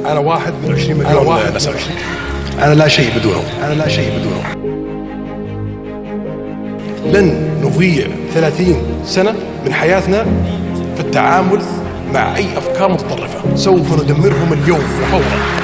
أنا واحد من 20 مليون نسمة. أنا لا شيء بدونهم. لن نضيع 30 سنة من حياتنا في التعامل مع أي أفكار متطرفة. سوف ندمرهم اليوم وفورا.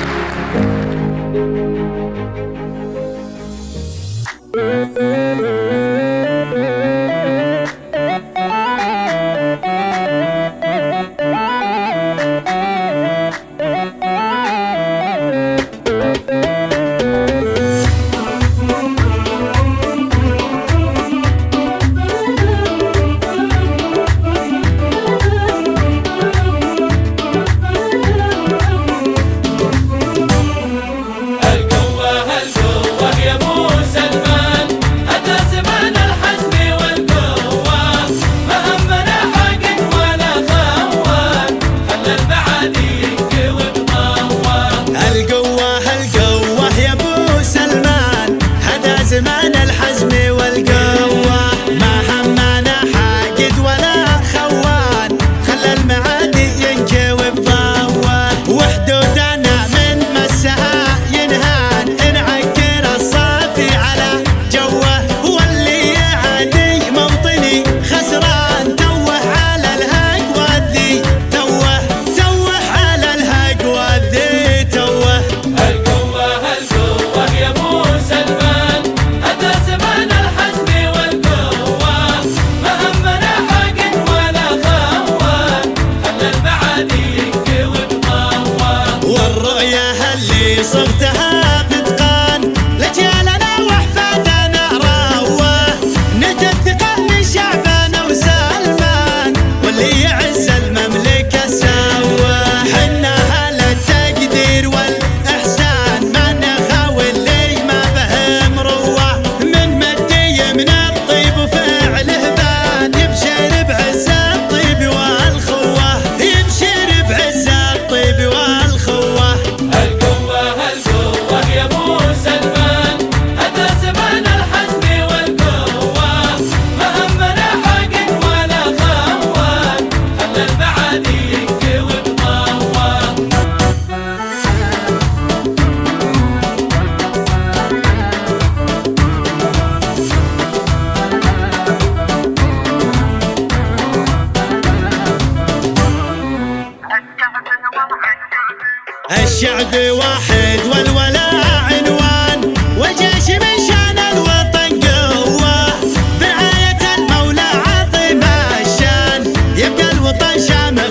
زمان الحزم والقوة ما همنا حاقد ولا خوان، خلى المعادي ينكوي بضوة، وحدودنا من مسها ينهان، نعكر الصافي على جوه، واللي يعادي موطني خسران، توه على الهق والذي توه على الهق والذي توه. القوة يا ابو سلمان، هذا زمان الحزم والقوة، ما همنا حاقد ولا خوان، خلى المعادي ينكوي بضوة، والرؤية اللي صغتها بإتقان لجيالنا وحفادنا رواه، نهدى الثقة من شعبنا وسلمان، واللي يعز المملكة سواه، حنا أهل التقدير والإحسان، ما نخاوي اللي ما به مروه، من مدي من الطيب وفعله بان، يبشر بعز الطيب والخوة، يبشر بعز الطيب والخوة. القوة يا ابو سلمان، هذا زمان الحزم والقوة، ما همنا حاقد ولا خوان، خلى المعادي ينكوي بضوة. الشعب واحد والولاء عنوان، والجيش من شان الوطن قوة، برعاية المولى عظيم الشان، يبقى الوطن شامل